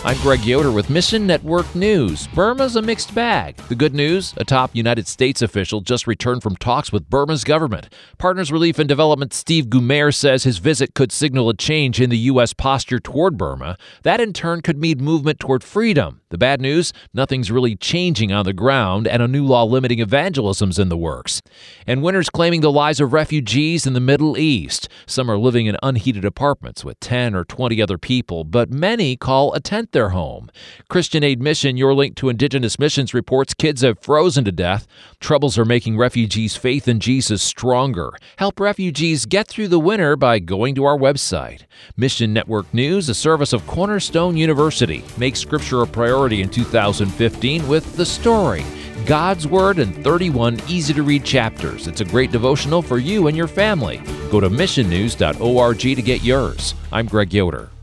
I'm Greg Yoder with Mission Network News. Burma's a mixed bag. The good news, a top United States official just returned from talks with Burma's government. Partners Relief and Development Steve Gumaer says his visit could signal a change in the U.S. posture toward Burma. That in turn could mean movement toward freedom. The bad news, nothing's really changing on the ground, and a new law limiting evangelism's in the works. And winners claiming the lives of refugees in the Middle East. Some are living in unheated apartments with 10 or 20 other people, but many call a tent their home. Christian Aid Mission, your link to Indigenous Missions, reports kids have frozen to death. Troubles are making refugees' faith in Jesus stronger. Help refugees get through the winter by going to our website. Mission Network News, a service of Cornerstone University, makes Scripture a priority in 2015 with The Story, God's Word in 31 easy-to-read chapters. It's a great devotional for you and your family. Go to missionnews.org to get yours. I'm Greg Yoder.